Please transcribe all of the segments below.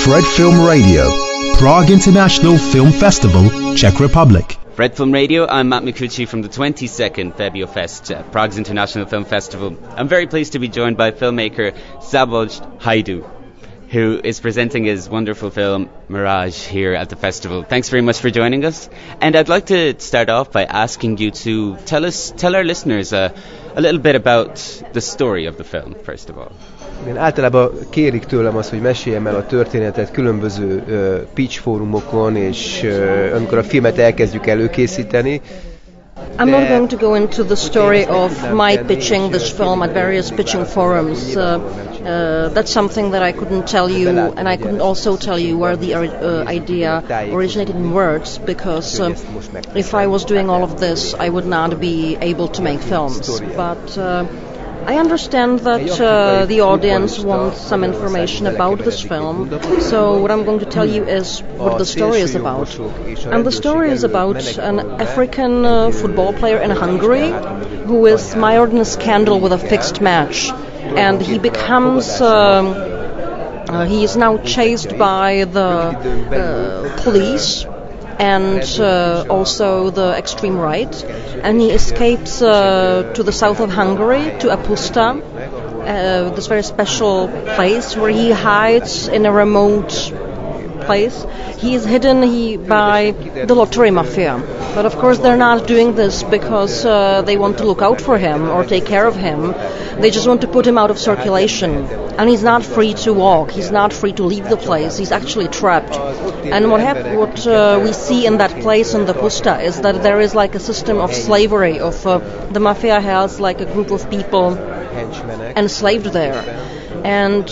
Fred Film Radio, Prague International Film Festival, Czech Republic. Fred Film Radio, I'm Matt Micucci from the 22nd FebioFest, Prague's International Film Festival. I'm very pleased to be joined by filmmaker Szabolcs Hajdu, who is presenting his wonderful film Mirage here at the festival. Thanks very much for joining us. And I'd like to start off by asking you to tell our listeners a little bit about the story of the film, first of all. Igen, általában kérik tőlem azt, hogy meséljem el a történetet különböző pitch fórumokon, és amikor a filmet elkezdjük előkészíteni. I'm not going to go into the story of my pitching this film at various pitching forums. That's something that I couldn't tell you, and I couldn't also tell you where the idea originated in words, because if I was doing all of this, I would not be able to make films. But I understand that the audience wants some information about this film, so what I'm going to tell you is what the story is about. And the story is about an African football player in Hungary who is mired in a scandal with a fixed match, and he becomes he is now chased by the police and also the extreme right, and he escapes to the south of Hungary, to Apusta, this very special place where he hides in a remote place. He is hidden by the lottery mafia, but of course they're not doing this because they want to look out for him or take care of him. They just want to put him out of circulation, and he's not free to walk, he's not free to leave the place, he's actually trapped. And what we see in that place, in the Pusta, is that there is like a system of slavery, of the mafia has like a group of people enslaved there, and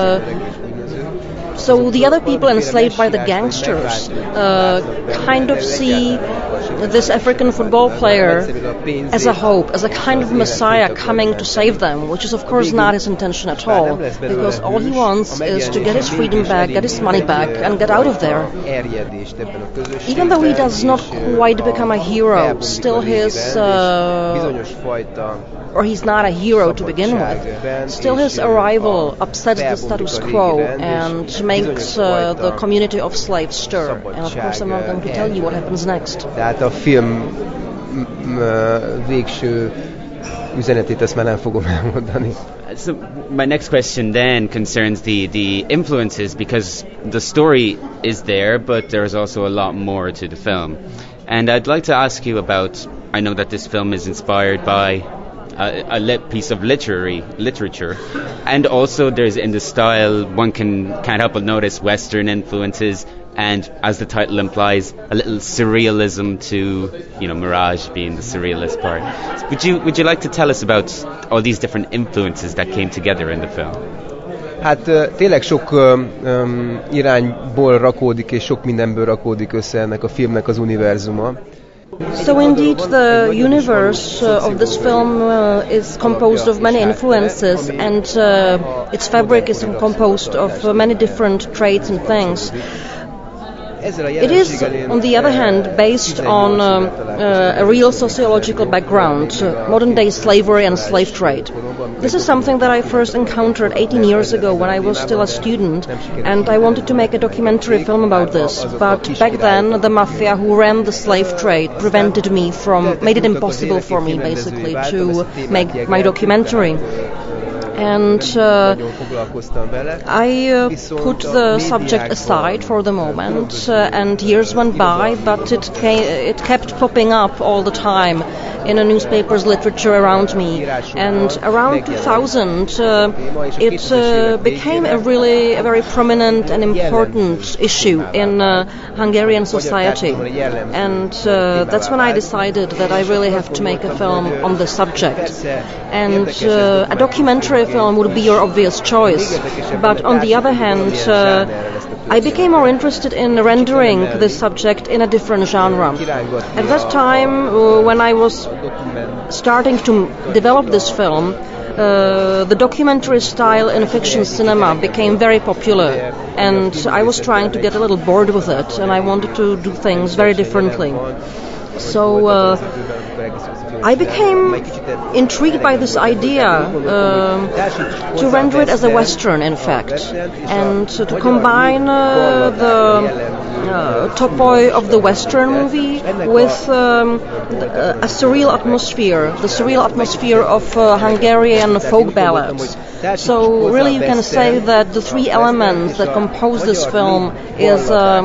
so the other people enslaved by the gangsters kind of see this African football player as a hope, as a kind of messiah coming to save them, which is of course not his intention at all, because all he wants is to get his freedom back, get his money back, and get out of there. Even though he does not quite become a hero, still or he's not a hero to begin with, still his arrival upsets the status quo and makes the community of slaves stir. And of course I'm not going to tell you what happens next. Tehát a film végső üzenetét ezt már nem fogom elmondani. So my next question then concerns the influences, because the story is there, but there's also a lot more to the film. And I'd like to ask you about, I know that this film is inspired by a piece of literature, and also there's, in the style, one can't help but notice Western influences, and as the title implies, a little surrealism to, Mirage being the surrealist part. Would you like to tell us about all these different influences that came together in the film? Hát tényleg sok irányból rakódik, és sok mindenből rakódik össze ennek a filmnek az univerzuma. So indeed, the universe of this film is composed of many influences, and its fabric is composed of many different traits and things. It is, on the other hand, based on a real sociological background, modern-day slavery and slave trade. This is something that I first encountered 18 years ago when I was still a student, and I wanted to make a documentary film about this. But back then, the mafia who ran the slave trade made it impossible for me, basically, to make my documentary. And I put the subject aside for the moment, and years went by, but it kept popping up all the time in the newspapers, literature around me. And around 2000, it became a very prominent and important issue in Hungarian society. And that's when I decided that I really have to make a film on the subject. And a documentary film would be your obvious choice. But on the other hand, I became more interested in rendering this subject in a different genre. At that time, when I was starting to develop this film, the documentary style in fiction cinema became very popular, and I was trying to get a little bored with it, and I wanted to do things very differently. So I became intrigued by this idea to render it as a Western, in fact, and to combine the topoi of the Western movie with a surreal atmosphere, the surreal atmosphere of Hungarian folk ballads. So really you can say that the three elements that compose this film is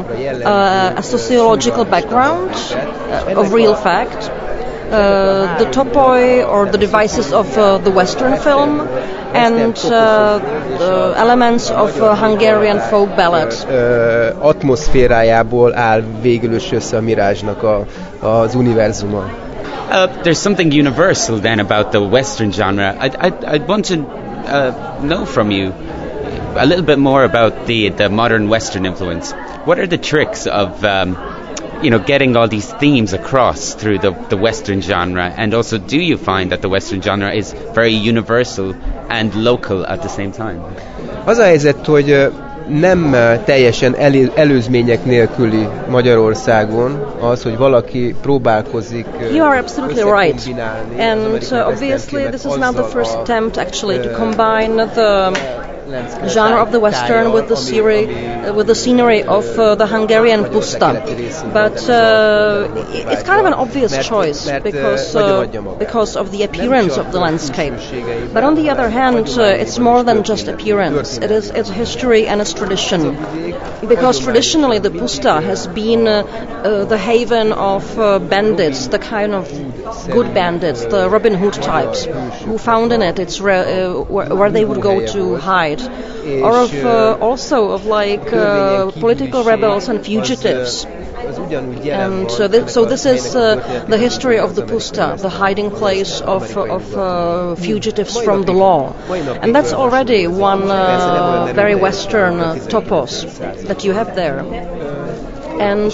a sociological background of real fact, the topoi or the devices of the Western film, and the elements of Hungarian folk ballad. Atmoszférájából áll végül is össze a Mirage-nak az univerzuma. There's something universal then about the Western genre. I'd want to know from you a little bit more about the modern Western influence. What are the tricks of getting all these themes across through the Western genre, and also do you find that the Western genre is very universal and local at the same time? Az a helyzet, hogy nem teljesen előzmények nélküli Magyarországon az, hogy valaki próbálkozik. You are absolutely right, and obviously this is not the first attempt actually to combine the genre of the Western with the scenery of the Hungarian puszta, but it's kind of an obvious choice because of the appearance of the landscape. But on the other hand, it's more than just appearance. It's history and it's tradition, because traditionally the puszta has been the haven of bandits, the kind of good bandits, the Robin Hood types, who found in it where they would go to hide. Or also of political rebels and fugitives. And so this is the history of the puszta, the hiding place of fugitives from the law. And that's already one very Western topos that you have there. And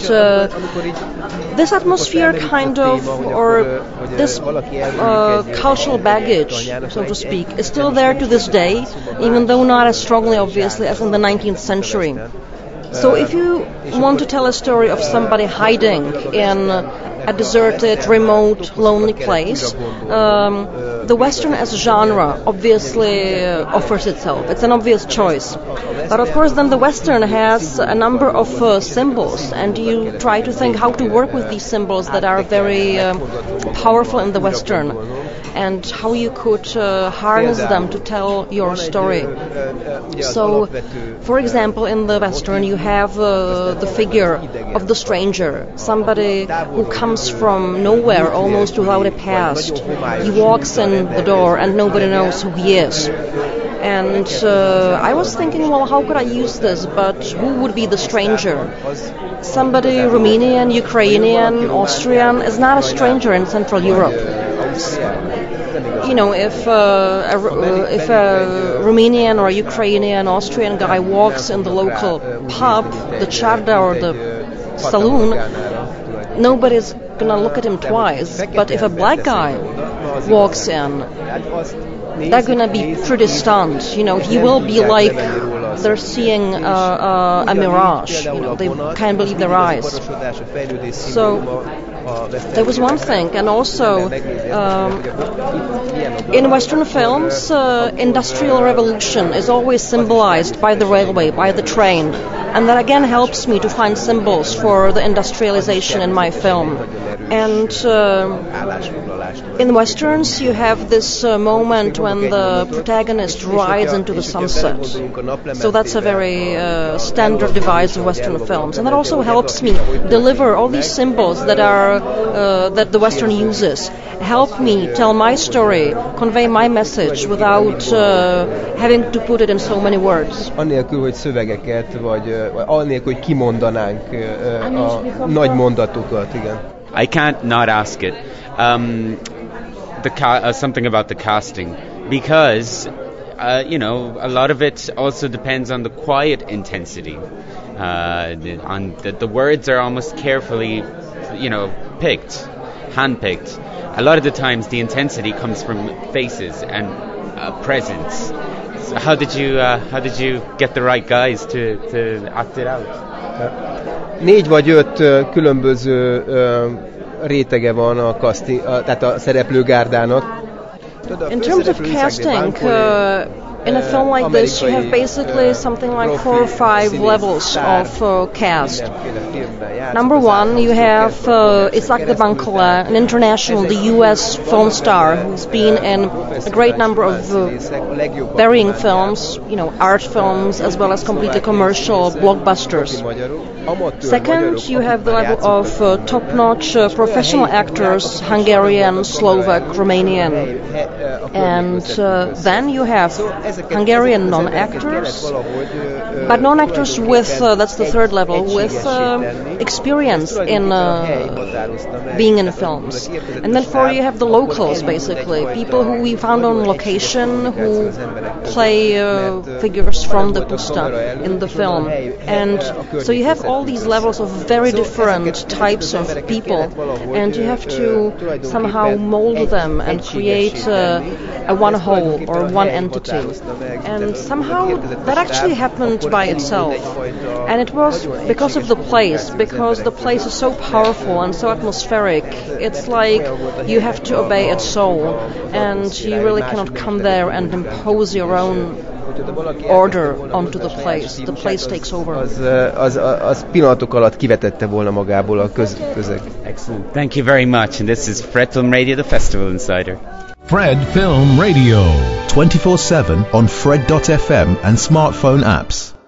this atmosphere kind of, or this cultural baggage, so to speak, is still there to this day, even though not as strongly, obviously, as in the 19th century. So if you want to tell a story of somebody hiding in a deserted, remote, lonely place, the Western as a genre obviously offers itself. It's an obvious choice. But of course then the Western has a number of symbols, and you try to think how to work with these symbols that are very powerful in the Western, and how you could harness them to tell your story. So, for example, in the Western you have the figure of the stranger, somebody who comes from nowhere, almost without a past. He walks in the door and nobody knows who he is. And I was thinking, well, how could I use this? But who would be the stranger? Somebody Romanian, Ukrainian, Austrian is not a stranger in Central Europe. You know, if a Romanian or a Ukrainian, Austrian guy walks in the local pub, the charda or the saloon, nobody's gonna look at him twice. But if a black guy walks in, they're gonna be pretty stunned. You know, he will be like they're seeing a mirage. You know, they can't believe their eyes. So that was one thing. And also in Western films, industrial revolution is always symbolized by the railway, by the train, and that again helps me to find symbols for the industrialization in my film. And in Westerns you have this moment when the protagonist rides into the sunset. So that's a very standard device of Western films, and that also helps me deliver all these symbols that are that the Western uses. Help me tell my story, convey my message without having to put it in so many words. Anélkül, hogy szövegeket, vagy anélkül, hogy kimondanánk a nagy mondatokat, igen. I can't not ask it. Something about the casting, because a lot of it also depends on the quiet intensity. On the words are almost carefully, picked, handpicked. A lot of the times, the intensity comes from faces and presence. So how did you get the right guys to act it out? 4 vagy 5 különböző rétege van a casting, tehát a szereplőgárdának. In terms of casting, in a film like this, you have basically something like 4 or 5 levels of cast. Number one, you have Isaac de Bancala, an international, the US film star, who's been in a great number of varying films, art films, as well as completely commercial blockbusters. Second, you have the level of top-notch professional actors, Hungarian, Slovak, Romanian. And then you have Hungarian non-actors, but non-actors with, that's the third level, with experience in being in films. And then four, you have the locals, basically, people who we found on location, who play figures from the pusta in the film. And so you have all these levels of very different types of people, and you have to somehow mold them and create a one whole or one entity. And somehow that actually happened by itself. And it was because of the place is so powerful and so atmospheric. It's like you have to obey its soul, and you really cannot come there and impose your own order onto the place. The place takes over. Az pillanatok alatt kivetette volna magából a közeg. Excellent. Thank you very much. And this is Fred Film Radio, the Festival Insider. Fred Film Radio. 24/7 on Fred.fm and smartphone apps.